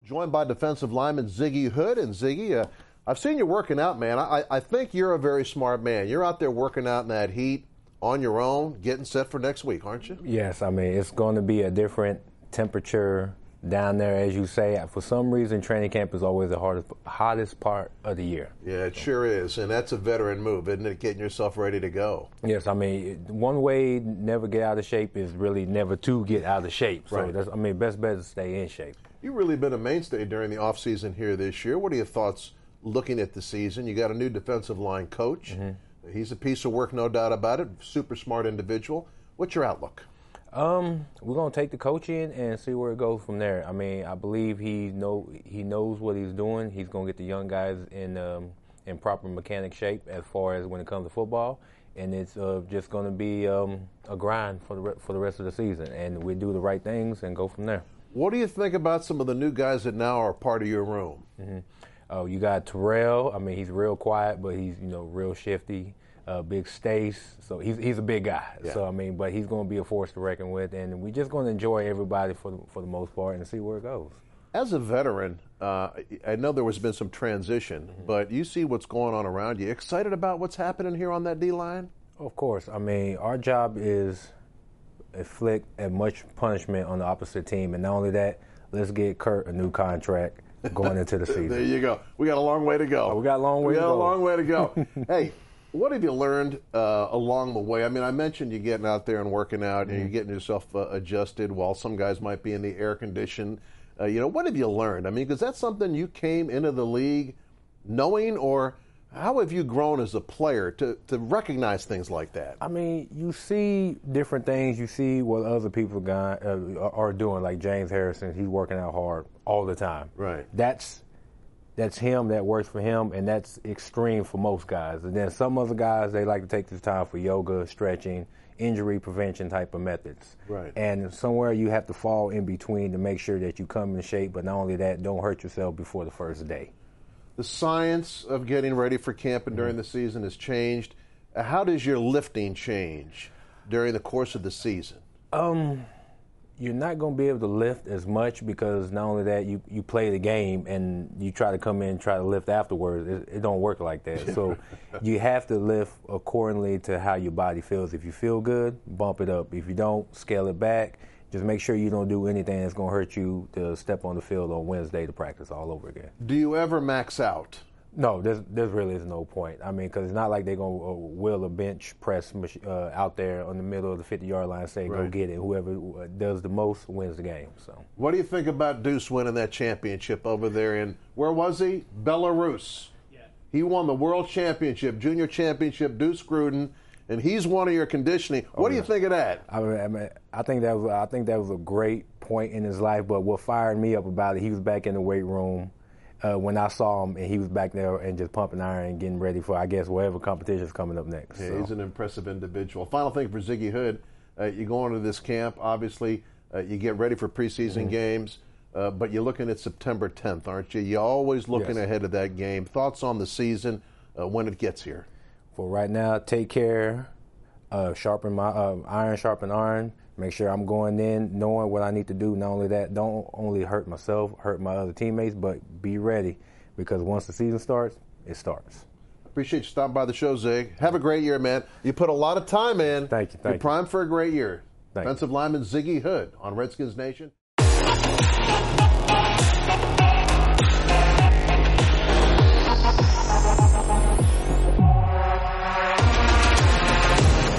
Joined by defensive lineman Ziggy Hood. And Ziggy, I've seen you working out, man. I think you're a very smart man. You're out there working out in that heat on your own, getting set for next week, aren't you? Yes, I mean, it's going to be a different temperature down there, as you say. For some reason, training camp is always the hottest part of the year. Yeah, it sure is. And that's a veteran move, isn't it, getting yourself ready to go? Yes, I mean, one way never get out of shape is really never to get out of shape. Right. So, best bet is to stay in shape. You've really been a mainstay during the offseason here this year. What are your thoughts looking at the season? You got a new defensive line coach. Mm-hmm. He's a piece of work, no doubt about it. Super smart individual. What's your outlook? We're going to take the coach in and see where it goes from there. I mean, I believe he knows what he's doing. He's going to get the young guys in proper mechanic shape as far as when it comes to football. And it's just going to be a grind for the rest of the season. And we do the right things and go from there. What do you think about some of the new guys that now are part of your room? Mm-hmm. Oh, you got Terrell. I mean, he's real quiet, but he's real shifty. Big Stace, so he's a big guy. Yeah. So but he's going to be a force to reckon with, and we're just going to enjoy everybody for the most part and see where it goes. As a veteran, I know there has been some transition, but you see what's going on around you. Excited about what's happening here on that D-line? Of course. I mean, our job is inflict as much punishment on the opposite team, and not only that, let's get Kurt a new contract going into the season. There you go. We got a long way to go. We got a long way to go. Hey, what have you learned along the way? I mean, I mentioned you getting out there and working out, and you're getting yourself adjusted while some guys might be in the air condition. What have you learned? I mean, because that's something you came into the league knowing, or how have you grown as a player to recognize things like that? I mean, you see different things. You see what other people are doing, like James Harrison. He's working out hard all the time. Right. That's him, that works for him, and that's extreme for most guys. And then some other guys, they like to take this time for yoga, stretching, injury prevention type of methods. Right. And somewhere you have to fall in between to make sure that you come in shape, but not only that, don't hurt yourself before the first day. The science of getting ready for camp and during the season has changed. How does your lifting change during the course of the season? You're not going to be able to lift as much because not only that, you play the game and you try to come in and try to lift afterwards. It don't work like that. So you have to lift accordingly to how your body feels. If you feel good, bump it up. If you don't, scale it back. Just make sure you don't do anything that's going to hurt you to step on the field on Wednesday to practice all over again. Do you ever max out? No, there's really is no point. I mean, because it's not like they're going to wheel a bench press out there on the middle of the 50-yard line and say, right, go get it. Whoever does the most wins the game. So, what do you think about Deuce winning that championship over there in, where was he? Belarus. Yeah. He won the world championship, junior championship, Deuce Gruden, and he's one of your conditioning. What do you think of that? I think that was a great point in his life, but what fired me up about it, he was back in the weight room. When I saw him, and he was back there and just pumping iron and getting ready for, I guess, whatever competition is coming up next. Yeah, so. He's an impressive individual. Final thing for Ziggy Hood, you go into this camp, obviously, you get ready for preseason games, but you're looking at September 10th, aren't you? You're always looking ahead of that game. Thoughts on the season when it gets here? For right now, take care, sharpen my iron, sharpen iron. Make sure I'm going in knowing what I need to do. Not only that, don't only hurt myself, hurt my other teammates, but be ready because once the season starts, it starts. Appreciate you stopping by the show, Zig. Have a great year, man. You put a lot of time in. Thank you. You're primed for a great year. Thank Defensive lineman Ziggy Hood on Redskins Nation.